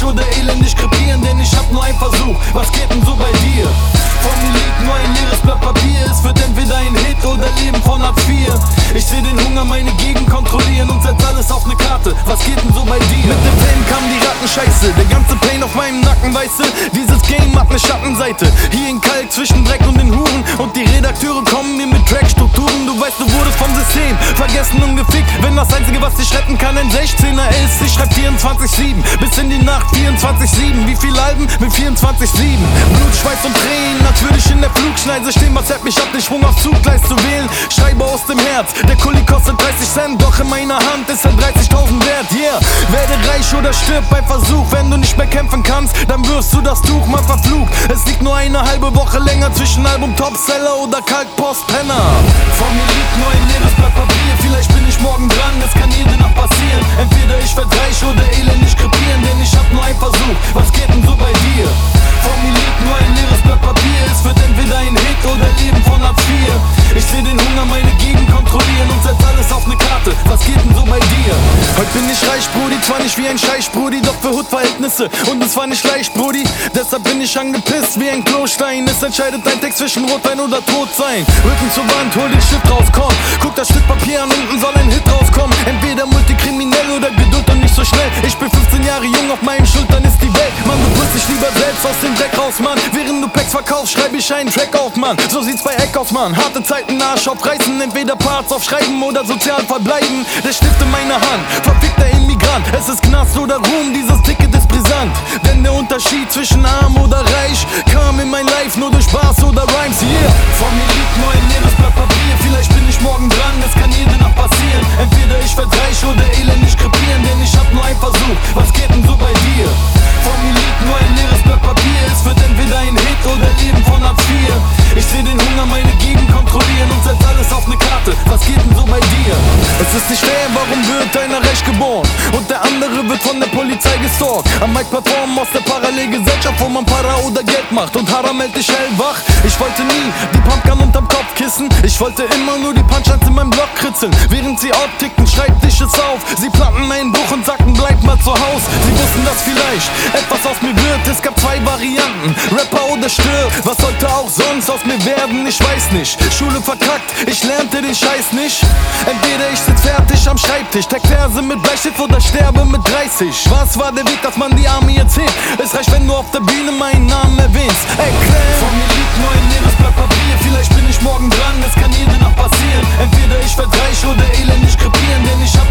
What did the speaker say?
reich oder elendig krepieren, denn ich hab nur einen Versuch. Was geht denn so bei dir? Vor mir liegt nur ein leeres Blatt Papier. Es wird entweder ein Hit oder Leben von Hartz IV. Ich seh den Hunger meine Gegend kontrollieren und setz alles auf ne Karte. Was geht denn so bei dir? Mit dem Fame kam die Rattenscheiße, der ganze Pain auf meinem Nacken, weißt du? Dieses Game hat ne Schattenseite. Hier in Kalk zwischen Dreck und den Huren. Und die Redakteure kommen mir mit Trackstrukturen. Du weißt, du wurdest vom System vergessen und gefickt. Wenn das Einzige, was dich retten kann, ein 16er ist. Ich schreib 24/7, bis in die Nacht 24/7. Wie viele Alben? Mit 24/7. Blut, Schweiß und Tränen, als würde ich in der Flugschneise stehen. Was hält mich ab, den Schwung aufs Zuggleis zu wählen? Schreibe aus dem Herz, der Kuli kostet 30 Cent. Doch in meiner Hand ist er 30.000 wert, yeah. Werde reich oder stirb beim Versuch. Wenn du nicht mehr kämpfen kannst, dann wirst du das Tuch mal verflucht. Es liegt nur eine halbe Woche länger zwischen Album Topseller oder Kalkpostpenner. Vor mir liegt nur ein leeres Blatt Papier. Vielleicht bin ich morgen dran, es kann jede Nacht passieren. Entweder ich werd reich oder elendig krepieren, denn ich hab nur einen Versuch. Was geht denn so bei dir? Vor mir liegt nur ein leeres Blatt Papier. Es wird entweder ein Hit oder Leben von Hartz IV. Ich seh den Hunger meine Gegend kontrollieren und setz alles auf ne Karte. Was geht denn so bei dir? Heute bin ich reich, Brudi, zwar nicht wie ein Scheich, Brudi, doch für Hutverhältnisse. Und es war nicht leicht, Brudi, deshalb bin ich angepisst wie ein Klostein. Es entscheidet ein Text zwischen Rotwein oder Todsein. Rücken zur Wand, hol den Stift raus, komm. Guck das Stück Papier an, unten soll ein Hit rauskommen. Entweder multikriminell oder Geduld und nicht so schnell. Ich bin 15 Jahre jung, auf meinen Schultern ist die Welt. Mann, du putzt dich lieber selbst aus dem Dreck raus, Mann. Während du Packs verkaufst, schreib ich einen Track auf, Mann. So sieht's bei Eck aus, Mann. Harte Zeiten, Arsch aufreißen, entweder Parts aufschreiben oder sozial verbleiben. Der Stift in meiner Hand, verfickter Immigrant. Es ist Knast oder Ruhm, dieses Ticket ist brisant. Denn der Unterschied zwischen arm oder reich kam in mein Life nur durch Bars oder Rhymes, yeah. Vor mir liegt nur ein leeres Blatt Papier. Vielleicht bin ich morgen dran, es kann jede Nacht passieren. Entweder ich werd reich oder elendig krepieren, denn ich hab nur einen Versuch. Was geht denn so bei dir? Vor mir liegt nur ein leeres Blatt Papier. Es wird entweder ein Hit oder Leben von Hartz IV. Ich seh den Hunger meine Gegend kontrollieren und setz alles auf ne Karte. Was geht denn so bei dir? Es ist nicht fair, warum wird einer recht geboren und der andere wird von der Polizei gestalkt? Am Mic performen aus der Parallelgesellschaft, wo man Para oder Geld macht und Haram hält dich hellwach. Ich wollte nie die Pumpgun unterm Kopfkissen. Ich wollte immer nur die Punchlines in meinem Block kritzeln. Während sie auftickten, Schreibtisch ist auf. Sie planten meinen Buch und sagten, bleib mal zu Haus. Sie wussten, dass vielleicht etwas aus mir wird. Es gab zwei Varianten, Rapper oder stirb. Was sollte auch sonst aus mir werden? Ich weiß nicht. Schule verkackt, ich lernte den Scheiß nicht. Entweder ich sitz fertig am Schreibtisch, tag Verse mit Bleistift oder sterbe mit 30. Was war der Weg, dass man die Arme jetzt hebt? Es reicht, wenn du auf der Bühne meinen Namen erwähnst. Erklär. Vor mir liegt nur ein leeres Blatt Papier. Vielleicht bin ich morgen dran, es kann jede Nacht passieren. Entweder ich werd reich oder elendig krepieren, denn ich